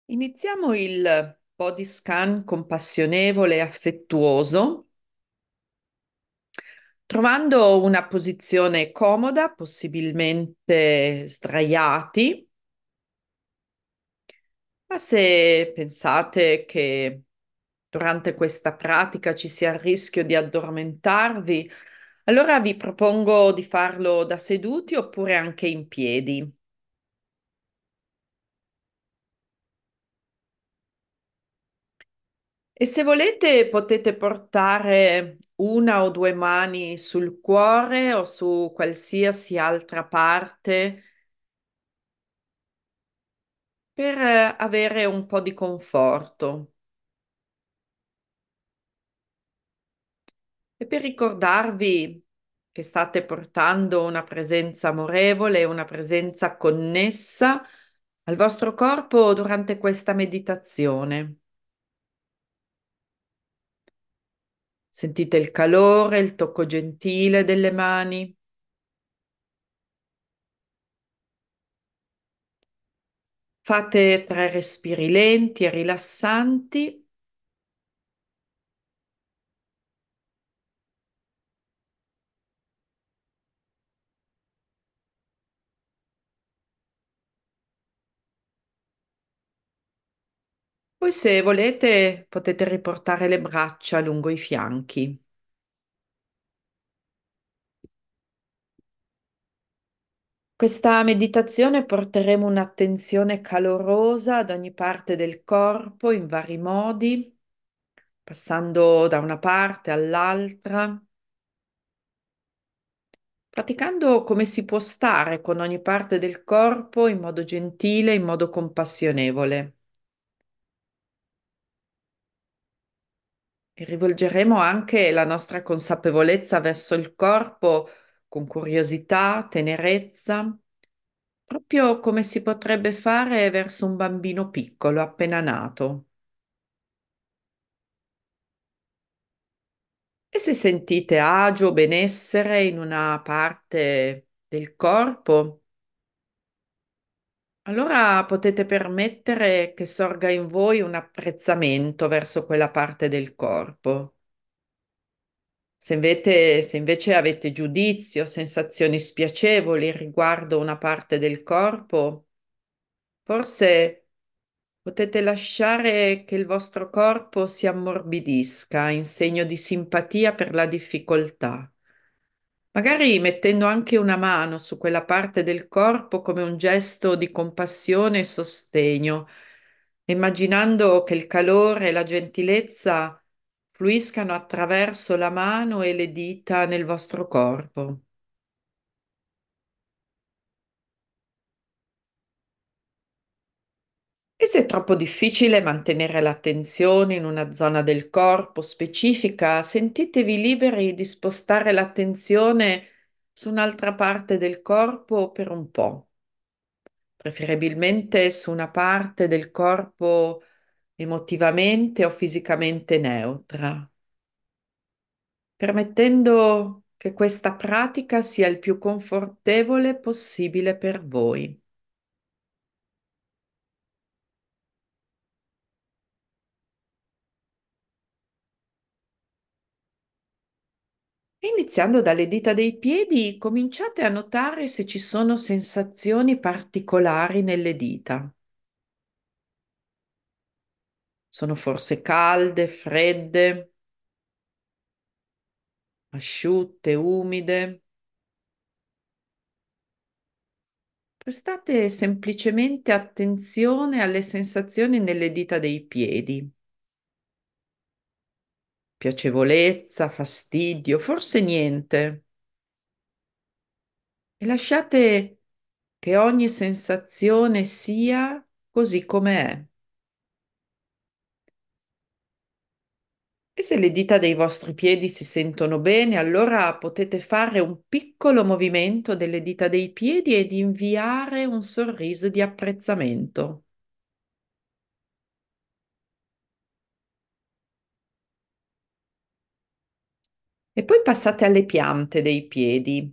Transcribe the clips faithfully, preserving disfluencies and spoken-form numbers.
Iniziamo il body scan compassionevole e affettuoso, trovando una posizione comoda, possibilmente sdraiati, ma se pensate che durante questa pratica ci sia il rischio di addormentarvi, allora vi propongo di farlo da seduti oppure anche in piedi. E se volete potete portare una o due mani sul cuore o su qualsiasi altra parte per eh, avere un po' di conforto e per ricordarvi che state portando una presenza amorevole, una presenza connessa al vostro corpo durante questa meditazione. Sentite il calore, il tocco gentile delle mani. Fate tre respiri lenti e rilassanti. Poi, se volete, potete riportare le braccia lungo i fianchi. Questa meditazione porteremo un'attenzione calorosa ad ogni parte del corpo in vari modi, passando da una parte all'altra, praticando come si può stare con ogni parte del corpo in modo gentile, in modo compassionevole. E rivolgeremo anche la nostra consapevolezza verso il corpo con curiosità, tenerezza, proprio come si potrebbe fare verso un bambino piccolo appena nato. E se sentite agio, benessere in una parte del corpo, allora potete permettere che sorga in voi un apprezzamento verso quella parte del corpo. Se invece, se invece avete giudizio, sensazioni spiacevoli riguardo una parte del corpo, forse potete lasciare che il vostro corpo si ammorbidisca in segno di simpatia per la difficoltà, magari mettendo anche una mano su quella parte del corpo come un gesto di compassione e sostegno, immaginando che il calore e la gentilezza fluiscano attraverso la mano e le dita nel vostro corpo. E se è troppo difficile mantenere l'attenzione in una zona del corpo specifica, sentitevi liberi di spostare l'attenzione su un'altra parte del corpo per un po', preferibilmente su una parte del corpo emotivamente o fisicamente neutra, permettendo che questa pratica sia il più confortevole possibile per voi. E iniziando dalle dita dei piedi, cominciate a notare se ci sono sensazioni particolari nelle dita. Sono forse calde, fredde, asciutte, umide? Prestate semplicemente attenzione alle sensazioni nelle dita dei piedi. Piacevolezza, fastidio, forse niente. E lasciate che ogni sensazione sia così come è. E se le dita dei vostri piedi si sentono bene, allora potete fare un piccolo movimento delle dita dei piedi ed inviare un sorriso di apprezzamento. E poi passate alle piante dei piedi.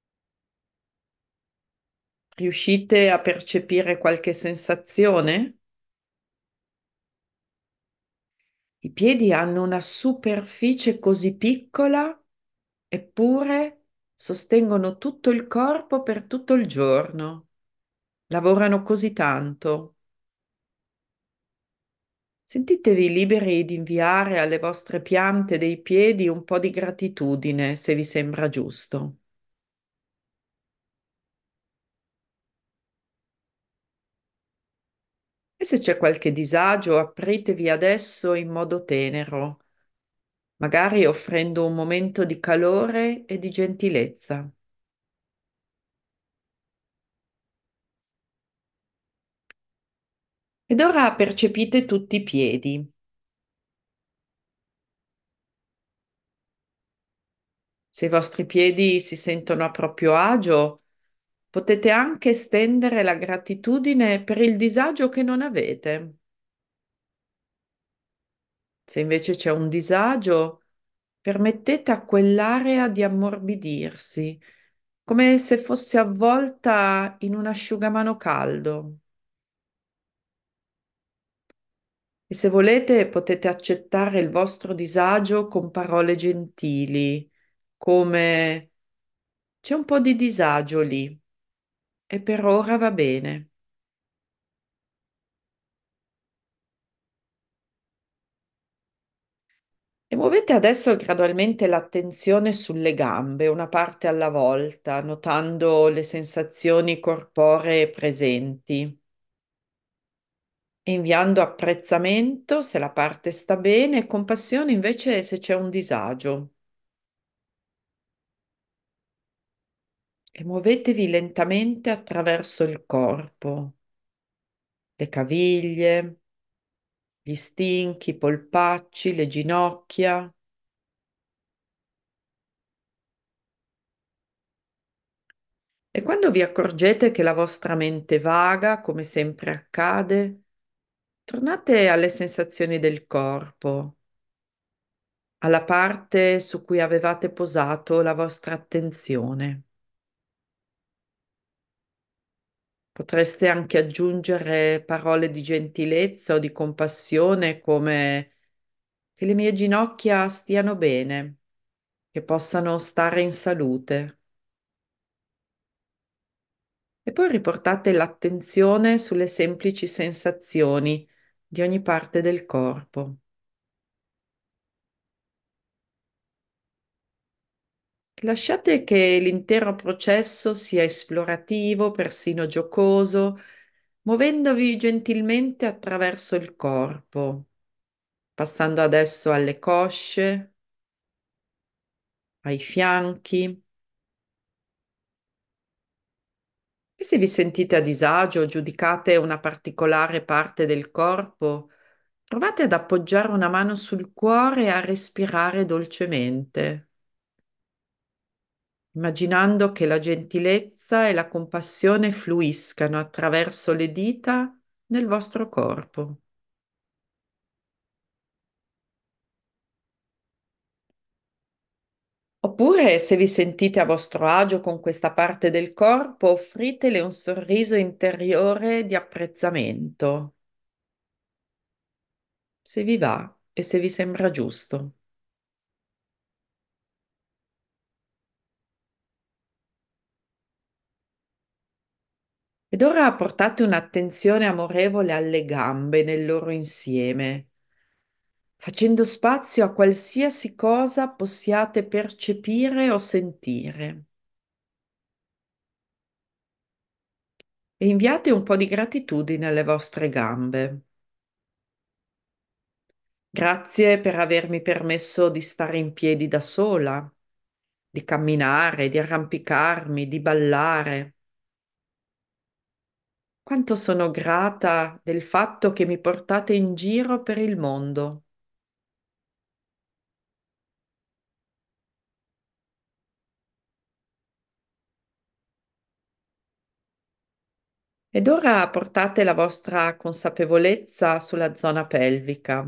Riuscite a percepire qualche sensazione? I piedi hanno una superficie così piccola, eppure sostengono tutto il corpo per tutto il giorno. Lavorano così tanto. Sentitevi liberi di inviare alle vostre piante dei piedi un po' di gratitudine, se vi sembra giusto. E se c'è qualche disagio, apritevi adesso in modo tenero, magari offrendo un momento di calore e di gentilezza. Ed ora percepite tutti i piedi. Se i vostri piedi si sentono a proprio agio, potete anche estendere la gratitudine per il disagio che non avete. Se invece c'è un disagio, permettete a quell'area di ammorbidirsi, come se fosse avvolta in un asciugamano caldo. E se volete, potete accettare il vostro disagio con parole gentili, come c'è un po' di disagio lì e per ora va bene. E muovete adesso gradualmente l'attenzione sulle gambe, una parte alla volta, notando le sensazioni corporee presenti e inviando apprezzamento se la parte sta bene e compassione invece se c'è un disagio. E muovetevi lentamente attraverso il corpo, le caviglie, gli stinchi, i polpacci, le ginocchia. E quando vi accorgete che la vostra mente vaga, come sempre accade, tornate alle sensazioni del corpo, alla parte su cui avevate posato la vostra attenzione. Potreste anche aggiungere parole di gentilezza o di compassione come che le mie ginocchia stiano bene, che possano stare in salute. E poi riportate l'attenzione sulle semplici sensazioni di ogni parte del corpo. Lasciate che l'intero processo sia esplorativo, persino giocoso, muovendovi gentilmente attraverso il corpo, passando adesso alle cosce, ai fianchi. E se vi sentite a disagio o giudicate una particolare parte del corpo, provate ad appoggiare una mano sul cuore e a respirare dolcemente, immaginando che la gentilezza e la compassione fluiscano attraverso le dita nel vostro corpo. Oppure, se vi sentite a vostro agio con questa parte del corpo, offritele un sorriso interiore di apprezzamento, se vi va e se vi sembra giusto. Ed ora portate un'attenzione amorevole alle gambe nel loro insieme, facendo spazio a qualsiasi cosa possiate percepire o sentire. E inviate un po' di gratitudine alle vostre gambe. Grazie per avermi permesso di stare in piedi da sola, di camminare, di arrampicarmi, di ballare. Quanto sono grata del fatto che mi portate in giro per il mondo. Ed ora portate la vostra consapevolezza sulla zona pelvica,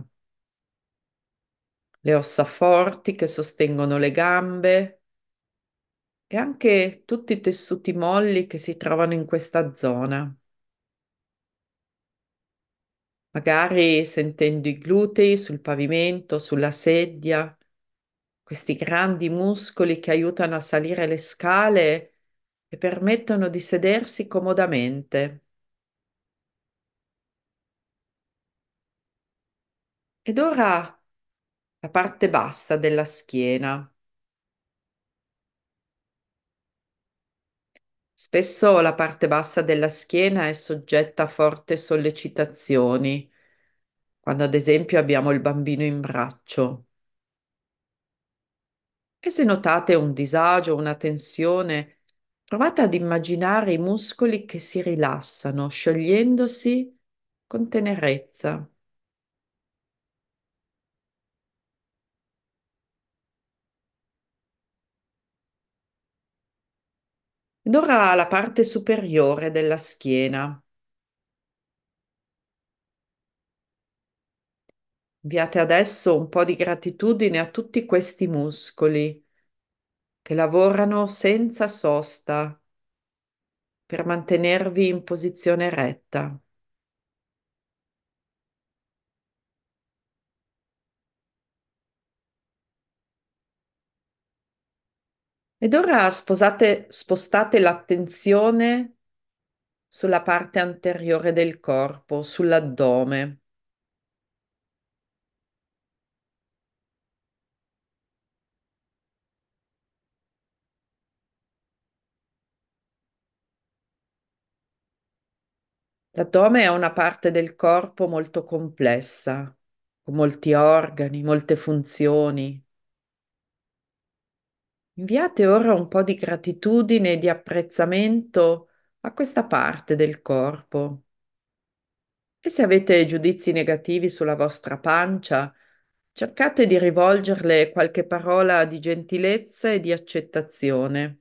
le ossa forti che sostengono le gambe e anche tutti i tessuti molli che si trovano in questa zona. magari sentendo i glutei sul pavimento, sulla sedia, questi grandi muscoli che aiutano a salire le scale e permettono di sedersi comodamente. Ed ora la parte bassa della schiena. Spesso la parte bassa della schiena è soggetta a forti sollecitazioni, quando ad esempio abbiamo il bambino in braccio. E se notate un disagio, una tensione, provate ad immaginare i muscoli che si rilassano, sciogliendosi con tenerezza. Ed ora la parte superiore della schiena. Inviate adesso un po' di gratitudine a tutti questi muscoli che lavorano senza sosta per mantenervi in posizione retta. Ed ora sposate- spostate l'attenzione sulla parte anteriore del corpo, sull'addome. L'addome è una parte del corpo molto complessa, con molti organi, molte funzioni. Inviate ora un po' di gratitudine e di apprezzamento a questa parte del corpo. E se avete giudizi negativi sulla vostra pancia, cercate di rivolgerle qualche parola di gentilezza e di accettazione.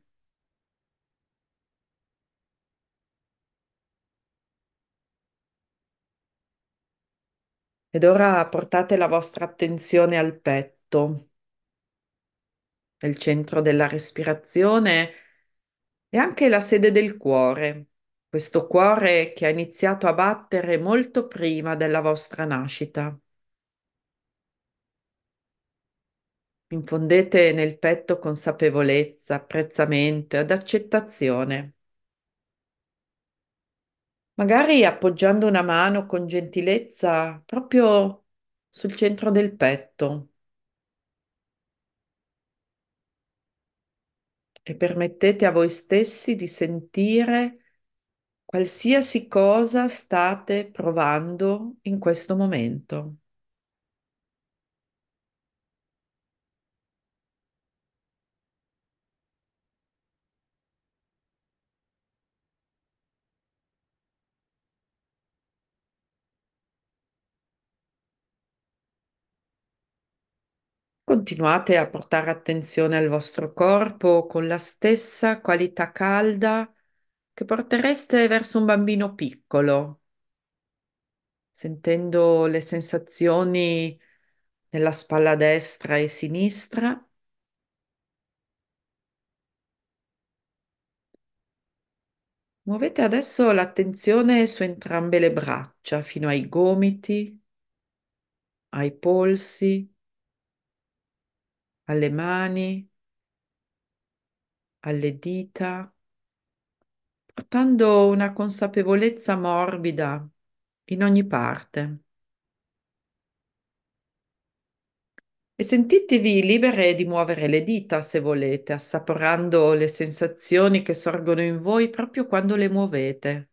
Ed ora portate la vostra attenzione al petto, nel centro della respirazione e anche la sede del cuore, questo cuore che ha iniziato a battere molto prima della vostra nascita. Infondete nel petto consapevolezza, apprezzamento ed accettazione. Magari appoggiando una mano con gentilezza proprio sul centro del petto e permettete a voi stessi di sentire qualsiasi cosa state provando in questo momento. Continuate a portare attenzione al vostro corpo con la stessa qualità calda che portereste verso un bambino piccolo, sentendo le sensazioni nella spalla destra e sinistra. Muovete adesso l'attenzione su entrambe le braccia, fino ai gomiti, ai polsi, alle mani, alle dita, portando una consapevolezza morbida in ogni parte. E sentitevi libere di muovere le dita se volete, assaporando le sensazioni che sorgono in voi proprio quando le muovete.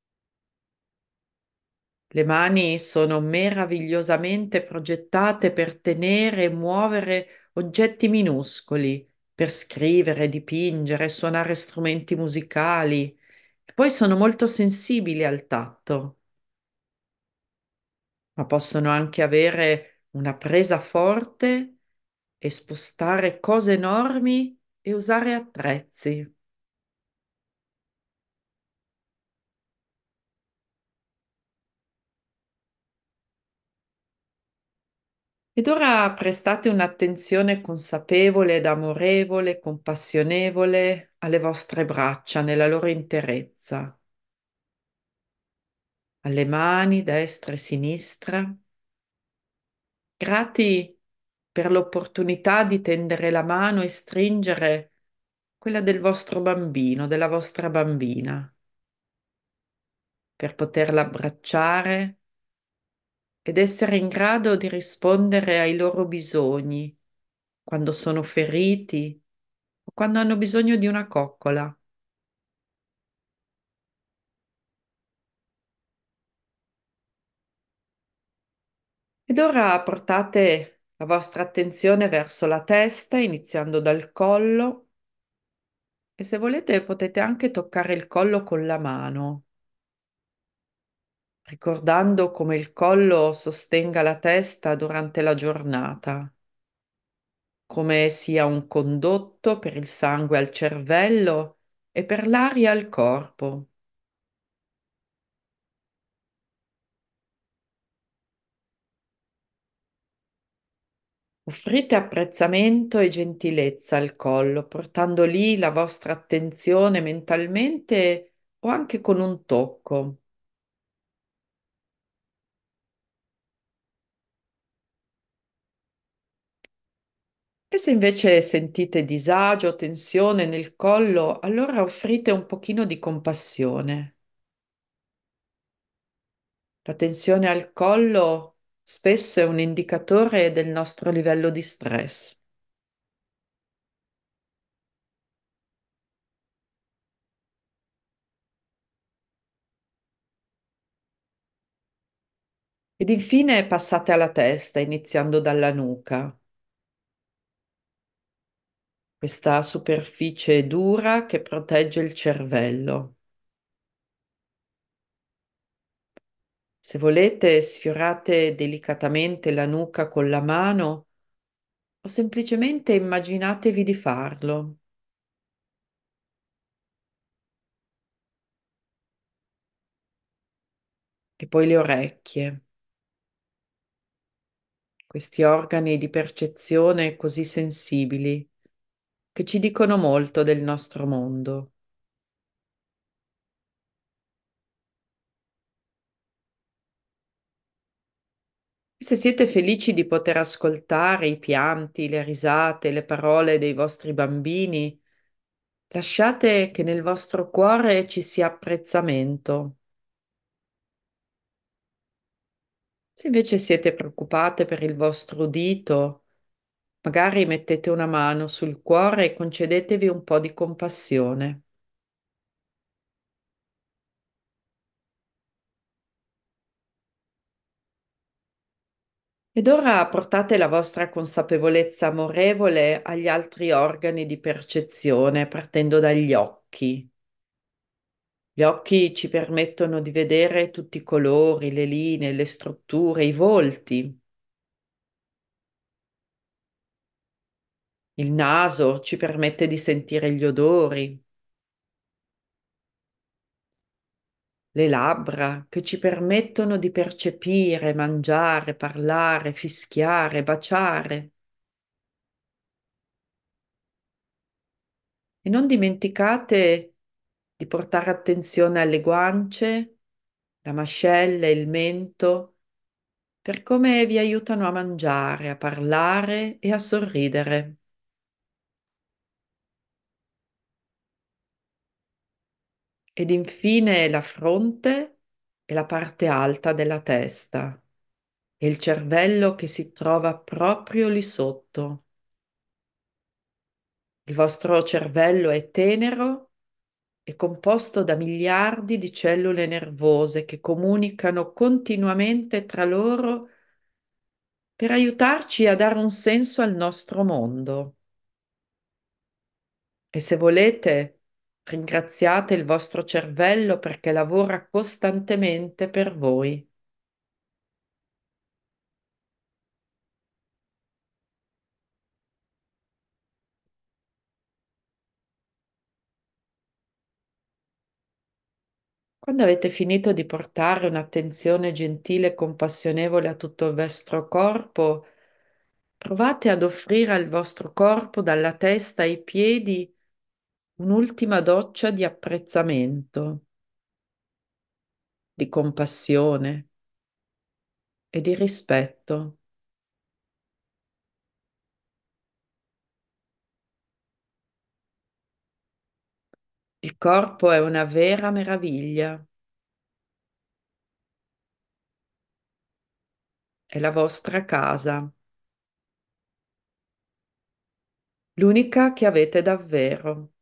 Le mani sono meravigliosamente progettate per tenere e muovere oggetti minuscoli, per scrivere, dipingere, suonare strumenti musicali. E poi sono molto sensibili al tatto, ma possono anche avere una presa forte e spostare cose enormi e usare attrezzi. Ed ora prestate un'attenzione consapevole ed amorevole, compassionevole alle vostre braccia nella loro interezza. alle mani destra e sinistra, grati per l'opportunità di tendere la mano e stringere quella del vostro bambino, della vostra bambina, per poterla abbracciare ed essere in grado di rispondere ai loro bisogni quando sono feriti o quando hanno bisogno di una coccola. Ed ora portate la vostra attenzione verso la testa, iniziando dal collo, e se volete potete anche toccare il collo con la mano, ricordando come il collo sostenga la testa durante la giornata, come sia un condotto per il sangue al cervello e per l'aria al corpo. Offrite apprezzamento e gentilezza al collo, portando lì la vostra attenzione mentalmente o anche con un tocco. E se invece sentite disagio o tensione nel collo, allora offrite un pochino di compassione. La tensione al collo spesso è un indicatore del nostro livello di stress. Ed infine passate alla testa, iniziando dalla nuca, questa superficie dura che protegge il cervello. Se volete, sfiorate delicatamente la nuca con la mano o semplicemente immaginatevi di farlo. E poi le orecchie, questi organi di percezione così sensibili che ci dicono molto del nostro mondo. E se siete felici di poter ascoltare i pianti, le risate, le parole dei vostri bambini, lasciate che nel vostro cuore ci sia apprezzamento. Se invece siete preoccupate per il vostro udito, magari mettete una mano sul cuore e concedetevi un po' di compassione. Ed ora portate la vostra consapevolezza amorevole agli altri organi di percezione, partendo dagli occhi. Gli occhi ci permettono di vedere tutti i colori, le linee, le strutture, i volti. Il naso ci permette di sentire gli odori, le labbra che ci permettono di percepire, mangiare, parlare, fischiare, baciare. E non dimenticate di portare attenzione alle guance, la mascella e il mento, per come vi aiutano a mangiare, a parlare e a sorridere. Ed infine la fronte e la parte alta della testa e il cervello che si trova proprio lì sotto. Il vostro cervello è tenero e composto da miliardi di cellule nervose che comunicano continuamente tra loro per aiutarci a dare un senso al nostro mondo. E se volete, ringraziate il vostro cervello perché lavora costantemente per voi. Quando avete finito di portare un'attenzione gentile e compassionevole a tutto il vostro corpo, provate ad offrire al vostro corpo, dalla testa ai piedi, un'ultima doccia di apprezzamento. di compassione e di rispetto. Il corpo è una vera meraviglia, è la vostra casa, l'unica che avete davvero.